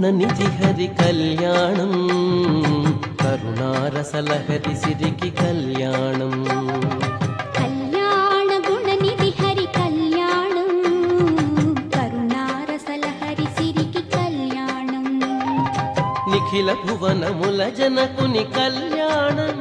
గుణనిధి హరి కళ్యాణం కరుణారసలహరి సిరికి కళ్యాణం కళ్యాణ గుణనిధి హరి కళ్యాణం కరుణారసలహరి సిరికి కళ్యాణం నిఖిల భువనముల జనకుని కళ్యాణం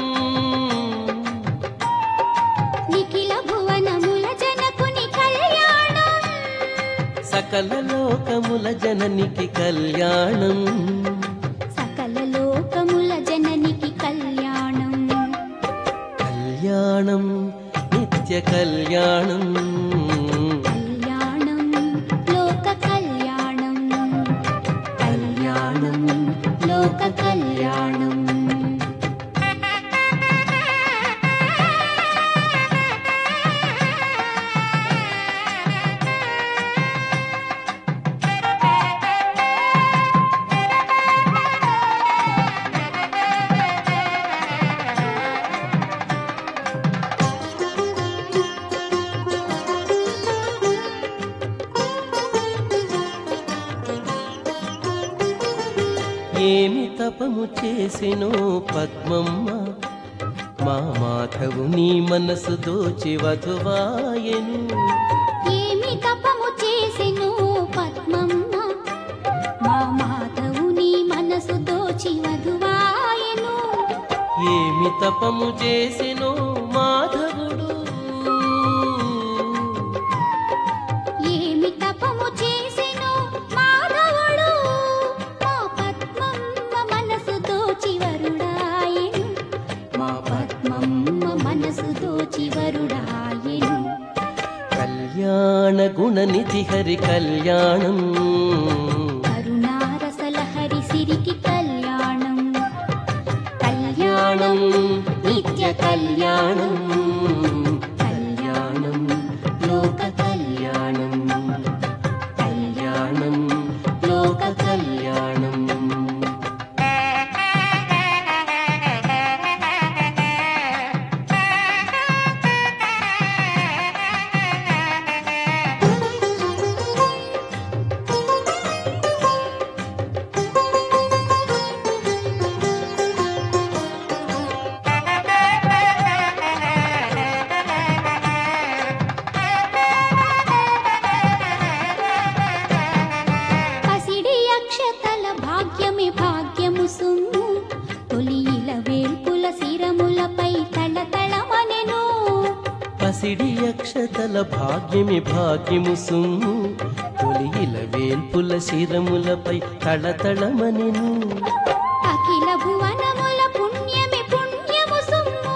నిఖిల భువనముల జనకుని కళ్యాణం సకల లోకముల జననికి కళ్యాణం సకల లోకముల జననికి కళ్యాణం కళ్యాణం నిత్య కళ్యాణం కళ్యాణం లోక కళ్యాణం కళ్యాణం లోక కళ్యాణం ఏమి తపము చేసినో పద్మమ్మ మా మాధవు నీ మనసు దోచి వధువాయెను ఏమి తపము చేసెను పద్మమ్మ మా మాధవుని మనసు దోచి వధువాయెను ఏమి తపము చేసినో మాధవుడు ఏమి తపము చేసెను మాధవుడు మా పద్మమ్మ మనసు దోచి వరుడాయెను మా పద్మమ్మ మనసు దోచి వరుడాయెను కళ్యాణ గుణనిధి హరి కళ్యాణం కరుణారసలహరి సిరికి కళ్యాణం కళ్యాణం నిత్య కళ్యాణం కళ్యాణం లోక కళ్యాణం కళ్యాణం లోక కళ్యాణం పసిడి అక్షతల భాగ్యమే భాగ్యము సుమ్ము తొలియిల వేల్పుల శిరములపై తళతళమనెను పసిడి అక్షతల భాగ్యమి భాగ్యము సుమ్ము తొలియిల వేల్పుల శిరములపై తళతళమనెను అఖిల భువనముల పుణ్యమే పుణ్యము సుమ్ము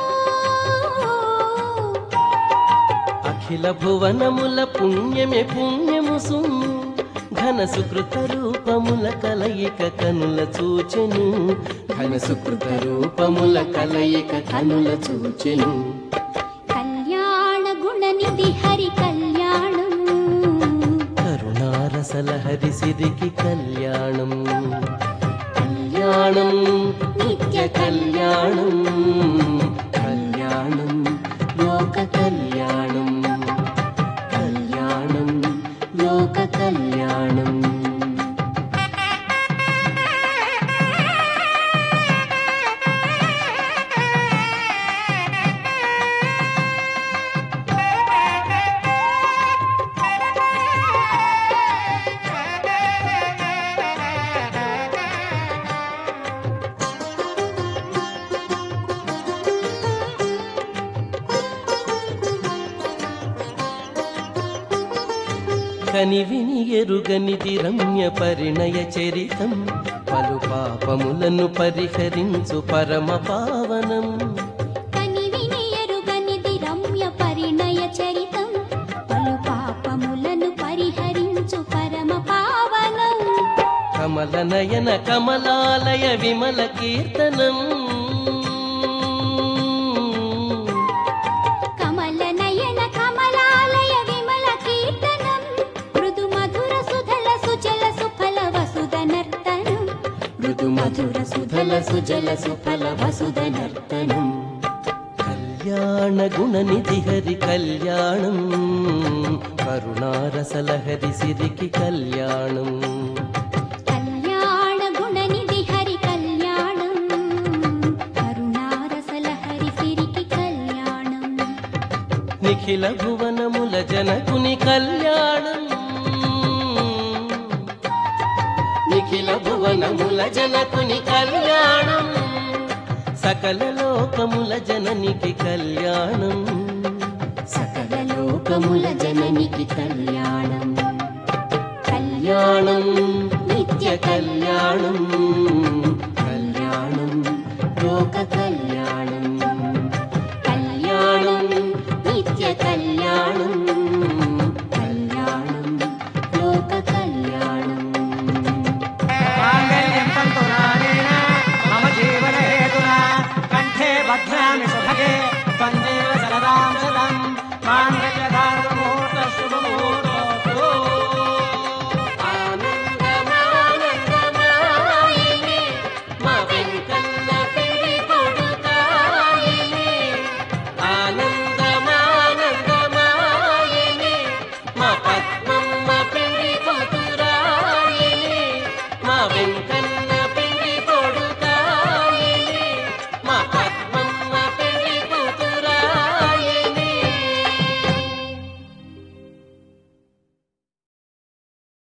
అఖిల భువనముల పుణ్యమే పుణ్యము సుమ్ము ఘన సుకృత రూపముల కలయిక కనుల చూచెను ఘన సుకృత రూపముల కలయిక కనుల చూచెను కళ్యాణ గుణనిధి హరి కళ్యాణం కరుణారసలహరి సిరికి కళ్యాణం కళ్యాణం నిత్య కళ్యాణం కళ్యాణం లోక కళ్యాణం కళ్యాణం లోక కళ్యాణం కనివిని ఎరుగనిది రమ్య పరిణయ చరితం పలు పాపములను పరిహరించు పరమ పావనం కనివిని ఎరుగనిది రమ్య పరిణయ చరితం పలు పాపములను పరిహరించు పరమ పావనం కమల నయన కమలాలయ విమల కీర్తనం కమల నయన కమలాలయ విమల కీర్తనం మృదు మధుర సుధల సుజల సుఫల వసుధ నర్తనం మృదు మధుర సుధల సుజల సుఫల వసుధ నర్తనం కళ్యాణ గుణనిధి హరి కళ్యాణం కరుణారసలహరి సిరికి కళ్యాణం కళ్యాణ నిఖిల భువనముల జనకుని కళ్యాణం నిఖిల భువనముల జనకుని కళ్యాణం సకల లోకముల జననికి కళ్యాణం సకల లోకముల జననికి కళ్యాణం కళ్యాణం నిత్య కళ్యాణం కళ్యాణం లోక కళ్యాణం